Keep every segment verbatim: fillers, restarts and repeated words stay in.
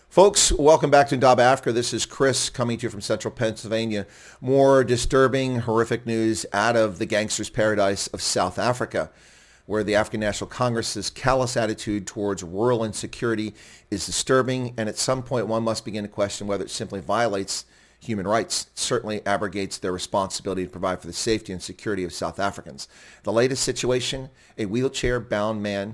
Folks, welcome back to Indaba Africa. This is Chris coming to you from central Pennsylvania. More disturbing, horrific news out of the gangster's paradise of South Africa, where the African National Congress's callous attitude towards rural insecurity is disturbing, and at some point one must begin to question whether it simply violates human rights. It certainly abrogates their responsibility to provide for the safety and security of South Africans. The latest situation, a wheelchair-bound man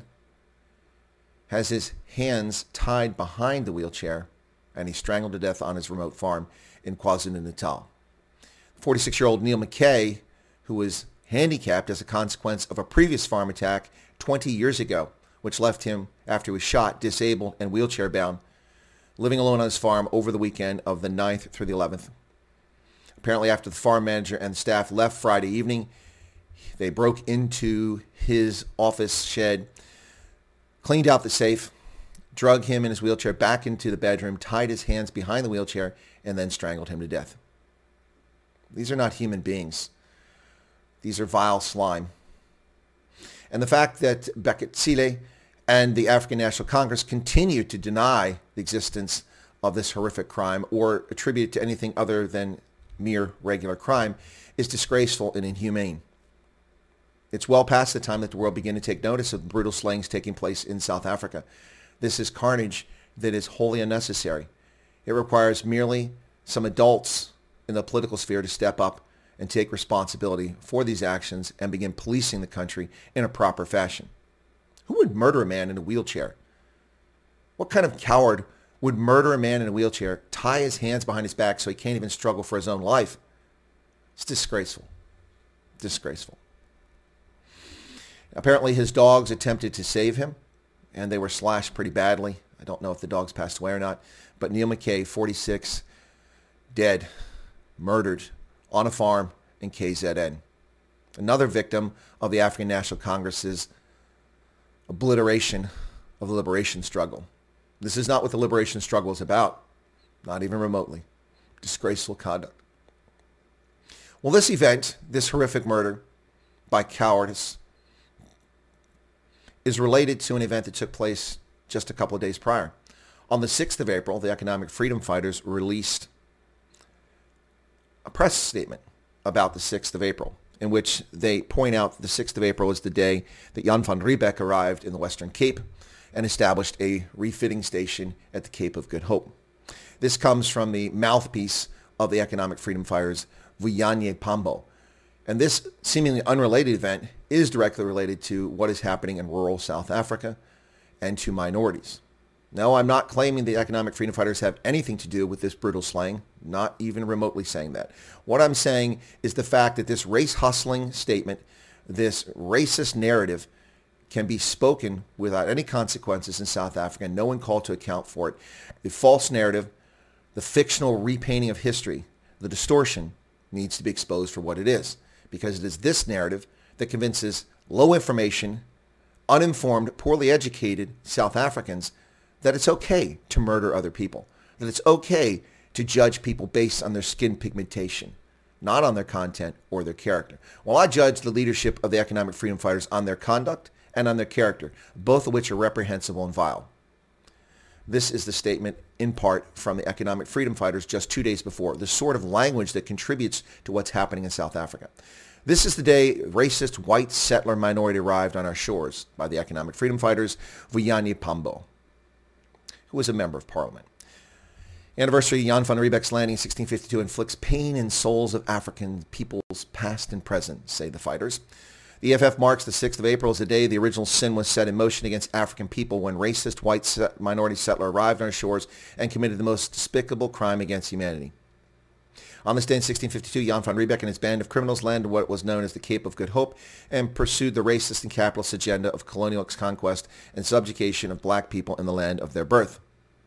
has his hands tied behind the wheelchair, and he's strangled to death on his remote farm in KwaZulu-Natal. forty-six-year-old Neil McKay, who was handicapped as a consequence of a previous farm attack twenty years ago, which left him, after he was shot, disabled and wheelchair-bound, living alone on his farm over the weekend of the ninth through the eleventh. Apparently, after the farm manager and the staff left Friday evening, they broke into his office shed, cleaned out the safe, drug him in his wheelchair back into the bedroom, tied his hands behind the wheelchair, and then strangled him to death. These are not human beings. These are vile slime. And the fact that Becket Cele and the African National Congress continue to deny the existence of this horrific crime or attribute it to anything other than mere regular crime is disgraceful and inhumane. It's well past the time that the world begin to take notice of brutal slayings taking place in South Africa. This is carnage that is wholly unnecessary. It requires merely some adults in the political sphere to step up and take responsibility for these actions and begin policing the country in a proper fashion. Who would murder a man in a wheelchair? What kind of coward would murder a man in a wheelchair, tie his hands behind his back so he can't even struggle for his own life? It's disgraceful. Disgraceful. Apparently his dogs attempted to save him, and they were slashed pretty badly. I don't know if the dogs passed away or not, but Neil McKay, forty-six, dead, murdered on a farm in K Z N. Another victim of the African National Congress's obliteration of the liberation struggle. This is not what the liberation struggle is about, not even remotely. Disgraceful conduct. Well, this event, this horrific murder by cowardice, is related to an event that took place just a couple of days prior. On the sixth of April, the Economic Freedom Fighters released a press statement about the sixth of April, in which they point out that the sixth of April is the day that Jan van Riebeck arrived in the Western Cape and established a refitting station at the Cape of Good Hope. This comes from the mouthpiece of the Economic Freedom Fighters, Vuyani Pambo. And this seemingly unrelated event is directly related to what is happening in rural South Africa and to minorities. No, I'm not claiming the Economic Freedom Fighters have anything to do with this brutal slaying, not even remotely saying that. What I'm saying is the fact that this race hustling statement, this racist narrative, can be spoken without any consequences in South Africa, and no one called to account for it. The false narrative, the fictional repainting of history, the distortion, needs to be exposed for what it is, because it is this narrative that convinces low information, uninformed, poorly educated South Africans that it's okay to murder other people, that it's okay to judge people based on their skin pigmentation, not on their content or their character. Well, I judge the leadership of the Economic Freedom Fighters on their conduct and on their character, both of which are reprehensible and vile. This is the statement, in part, from the Economic Freedom Fighters just two days before, the sort of language that contributes to what's happening in South Africa. This is the day racist white settler minority arrived on our shores by the Economic Freedom Fighters, Vuyani Pambo, who was a member of parliament. Anniversary of Jan van Riebeck's landing in sixteen fifty-two inflicts pain in souls of African peoples past and present, say the fighters. The E F F marks the sixth of April as the day the original sin was set in motion against African people when racist white set minority settler arrived on our shores and committed the most despicable crime against humanity. On this day in sixteen fifty-two, Jan van Riebeck and his band of criminals landed what was known as the Cape of Good Hope and pursued the racist and capitalist agenda of colonial conquest and subjugation of black people in the land of their birth.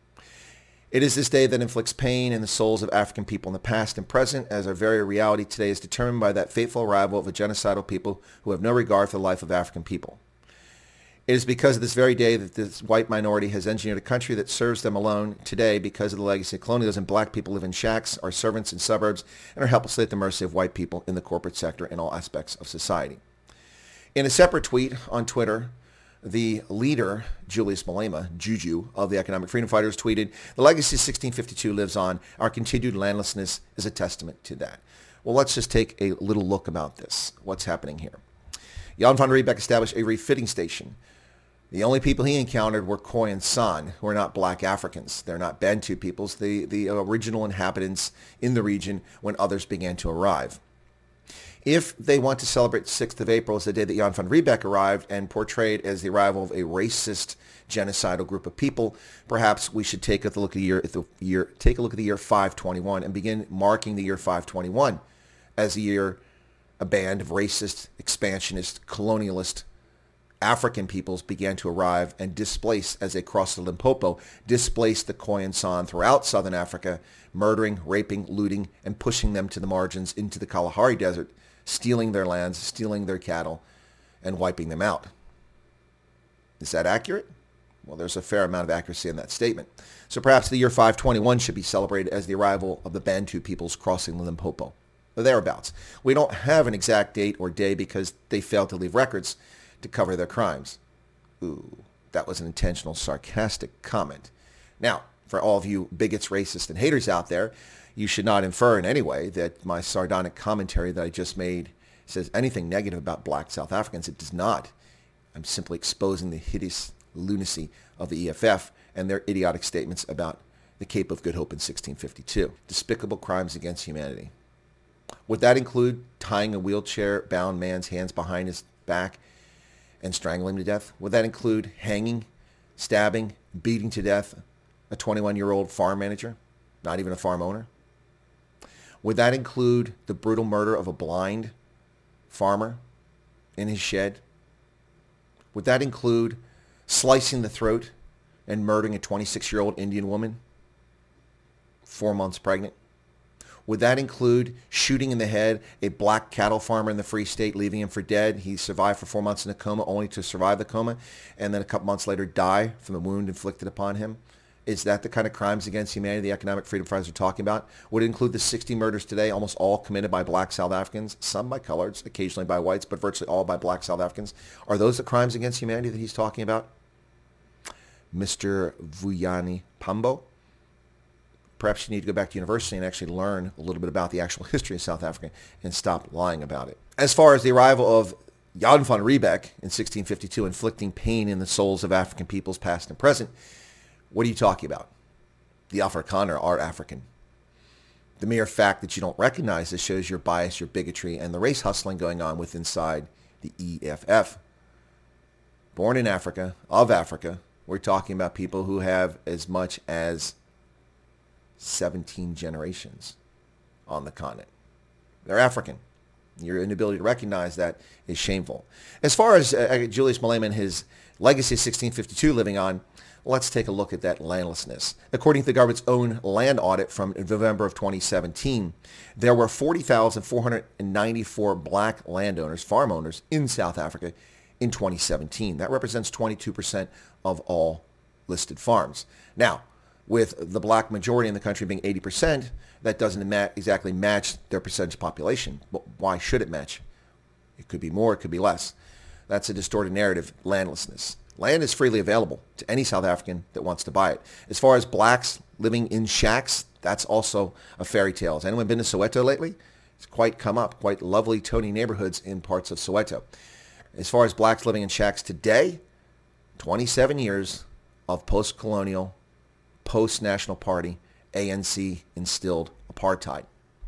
It is this day that inflicts pain in the souls of African people in the past and present, as our very reality today is determined by that fateful arrival of a genocidal people who have no regard for the life of African people. It is because of this very day that this white minority has engineered a country that serves them alone today because of the legacy of colonialism. Black people live in shacks, are servants in suburbs, and are helplessly at the mercy of white people in the corporate sector in all aspects of society. In a separate tweet on Twitter, The leader, Julius Malema, Juju, of the Economic Freedom Fighters tweeted, "The legacy of sixteen fifty-two lives on. Our continued landlessness is a testament to that." Well, let's just take a little look about this. What's happening here? Jan van Riebeeck established a refitting station. The only people he encountered were Khoi and San, who are not black Africans. They're not Bantu peoples, the, the original inhabitants in the region when others began to arrive. If they want to celebrate the sixth of April as the day that Jan van Riebeeck arrived and portrayed as the arrival of a racist, genocidal group of people, perhaps we should take a look at the year, at the year, take a look at the year five twenty-one and begin marking the year five twenty-one as a year a band of racist, expansionist, colonialist African peoples began to arrive and displace, as they crossed the Limpopo, displaced the Khoi and San throughout southern Africa, murdering, raping, looting, and pushing them to the margins into the Kalahari Desert, stealing their lands, stealing their cattle, and wiping them out. Is that accurate? Well, there's a fair amount of accuracy in that statement. So perhaps the year five twenty-one should be celebrated as the arrival of the Bantu peoples crossing the Limpopo, or thereabouts. We don't have an exact date or day because they failed to leave records to cover their crimes. Ooh, that was an intentional sarcastic comment. Now, for all of you bigots, racists, and haters out there, you should not infer in any way that my sardonic commentary that I just made says anything negative about black South Africans. It does not. I'm simply exposing the hideous lunacy of the E F F and their idiotic statements about the Cape of Good Hope in sixteen fifty-two. Despicable crimes against humanity. Would that include tying a wheelchair-bound man's hands behind his back and strangling him to death? Would that include hanging, stabbing, beating to death a twenty-one-year-old farm manager, not even a farm owner? Would that include the brutal murder of a blind farmer in his shed? Would that include slicing the throat and murdering a twenty-six-year-old Indian woman, four months pregnant? Would that include shooting in the head a black cattle farmer in the Free State, leaving him for dead? He survived for four months in a coma, only to survive the coma, and then a couple months later die from the wound inflicted upon him. Is that the kind of crimes against humanity the Economic Freedom Fighters are talking about? Would it include the sixty murders today, almost all committed by black South Africans, some by coloreds, occasionally by whites, but virtually all by black South Africans? Are those the crimes against humanity that he's talking about? Mister Vuyani Pambo? Perhaps you need to go back to university and actually learn a little bit about the actual history of South Africa and stop lying about it. As far as the arrival of Jan van Riebeeck in sixteen fifty-two, inflicting pain in the souls of African peoples past and present, what are you talking about? The Afrikaner are African. The mere fact that you don't recognize this shows your bias, your bigotry, and the race hustling going on with inside the E F F. Born in Africa, of Africa, we're talking about people who have as much as seventeen generations on the continent. They're African. Your inability to recognize that is shameful. As far as uh, Julius Malema and his legacy of sixteen fifty-two living on, let's take a look at that landlessness. According to the government's own land audit from November of twenty seventeen, there were forty thousand four hundred ninety-four black landowners, farm owners, in South Africa in twenty seventeen. That represents twenty-two percent of all listed farms. Now, with the black majority in the country being eighty percent, that doesn't ma- exactly match their percentage population. But why should it match? It could be more, it could be less. That's a distorted narrative, landlessness. Land is freely available to any South African that wants to buy it. As far as blacks living in shacks, that's also a fairy tale. Has anyone been to Soweto lately? It's quite come up, quite lovely Tony neighborhoods in parts of Soweto. As far as blacks living in shacks today, twenty-seven years of post-colonial, post-National Party, A N C instilled apartheid.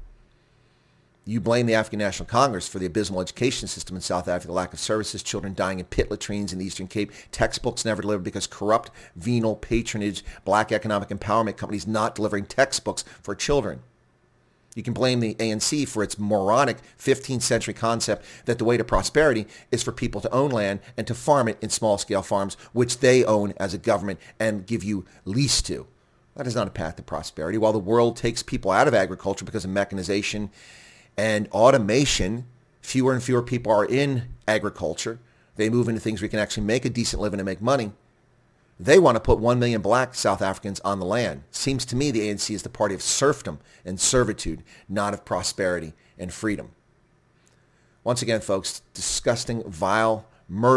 You blame the African National Congress for the abysmal education system in South Africa, lack of services, children dying in pit latrines in the Eastern Cape, textbooks never delivered because corrupt, venal patronage, black economic empowerment companies not delivering textbooks for children. You can blame the A N C for its moronic fifteenth century concept that the way to prosperity is for people to own land and to farm it in small-scale farms, which they own as a government and give you lease to. That is not a path to prosperity. While the world takes people out of agriculture because of mechanization and automation, fewer and fewer people are in agriculture. They move into things where you can actually make a decent living and make money. They want to put one million black South Africans on the land. Seems to me the A N C is the party of serfdom and servitude, not of prosperity and freedom. Once again, folks, disgusting, vile murder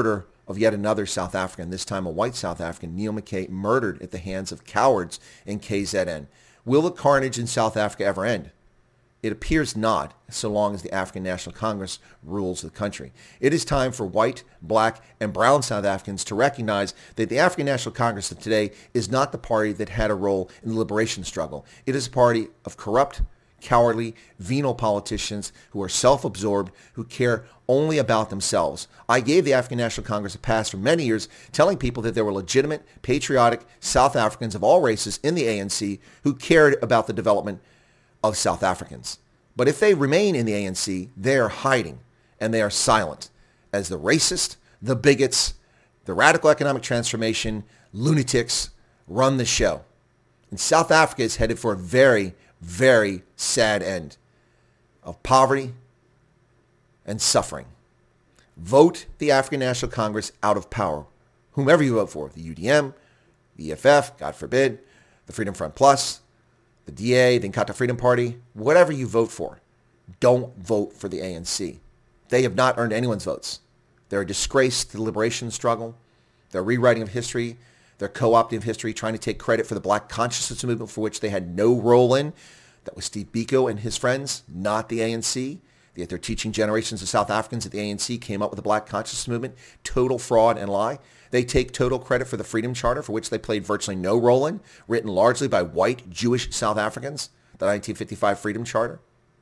of yet another South African, this time a white South African, Neil McKay, murdered at the hands of cowards in K Z N. Will the carnage in South Africa ever end? It appears not, so long as the African National Congress rules the country. It is time for white, black, and brown South Africans to recognize that the African National Congress of today is not the party that had a role in the liberation struggle. It is a party of corrupt, cowardly, venal politicians who are self-absorbed, who care only about themselves. I gave the African National Congress a pass for many years, telling people that there were legitimate, patriotic South Africans of all races in the A N C who cared about the development of South Africans. But if they remain in the A N C, they are hiding and they are silent as the racist, the bigots, the radical economic transformation, lunatics run the show. And South Africa is headed for a very, very sad end of poverty and suffering. Vote the African National Congress out of power. Whomever you vote for, the U D M, the E F F, God forbid, the Freedom Front Plus, the D A, the Inkatha Freedom Party, whatever you vote for, don't vote for the A N C. They have not earned anyone's votes. They're a disgrace to the liberation struggle. They're rewriting of history. They're co-opting of history, trying to take credit for the black consciousness movement for which they had no role in. That was Steve Biko and his friends, not the A N C. Yet they're teaching generations of South Africans that the A N C came up with the black consciousness movement. Total fraud and lie. They take total credit for the Freedom Charter, for which they played virtually no role in, written largely by white Jewish South Africans, the nineteen fifty-five Freedom Charter.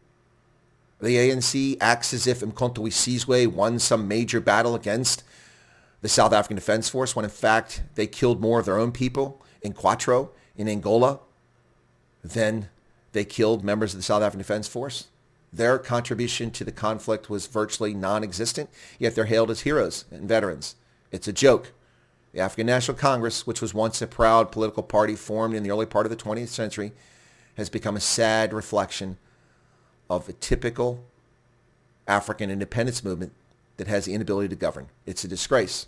The A N C acts as if Mkhonto we Sizwe won some major battle against the South African Defense Force, when in fact they killed more of their own people in Quatro, in Angola, than they killed members of the South African Defense Force. Their contribution to the conflict was virtually non-existent, yet they're hailed as heroes and veterans. It's a joke. The African National Congress, which was once a proud political party formed in the early part of the twentieth century, has become a sad reflection of a typical African independence movement that has the inability to govern. It's a disgrace.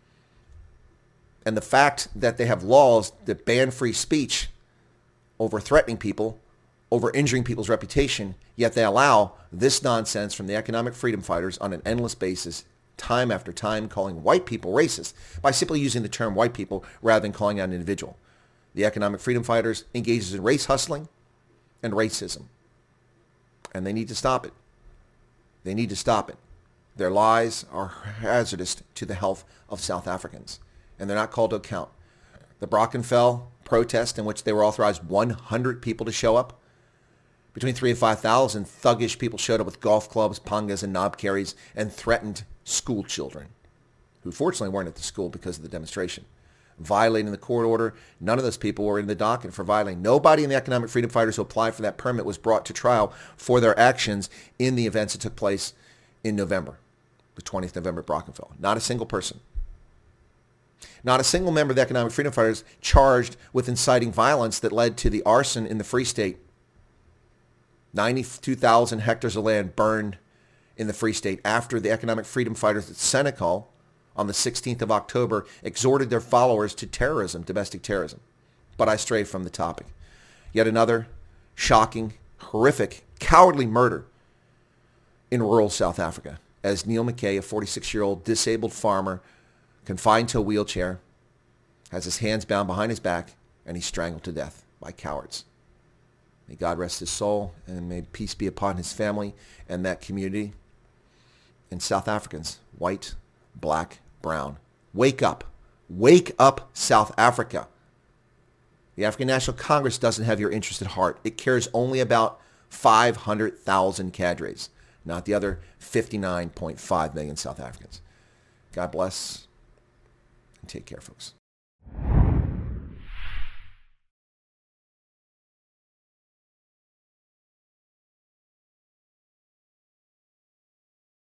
And the fact that they have laws that ban free speech over threatening people, over injuring people's reputation, yet they allow this nonsense from the economic freedom fighters on an endless basis, time after time, calling white people racist by simply using the term white people rather than calling out an individual. The economic freedom fighters engages in race hustling and racism. And they need to stop it. They need to stop it. Their lies are hazardous to the health of South Africans, and they're not called to account. The Brackenfell protest, in which they were authorized one hundred people to show up, between three and five thousand thuggish people showed up with golf clubs, pangas, and knob carries and threatened school children, who fortunately weren't at the school because of the demonstration. Violating the court order, none of those people were in the docket for violating. Nobody in the economic freedom fighters who applied for that permit was brought to trial for their actions in the events that took place in November, the twentieth of November at Brackenfell. Not a single person. Not a single member of the economic freedom fighters charged with inciting violence that led to the arson in the Free State. ninety-two thousand hectares of land burned in the Free State after the economic freedom fighters at Senekal on the sixteenth of October exhorted their followers to terrorism, domestic terrorism. But I stray from the topic. Yet another shocking, horrific, cowardly murder in rural South Africa, as Neil McKay, a forty-six-year-old disabled farmer confined to a wheelchair, has his hands bound behind his back, and he's strangled to death by cowards. May God rest his soul, and may peace be upon his family and that community. And South Africans, white, black, brown, wake up. Wake up, South Africa. The African National Congress doesn't have your interest at heart. It cares only about five hundred thousand cadres, not the other fifty-nine point five million South Africans. God bless, and take care, folks.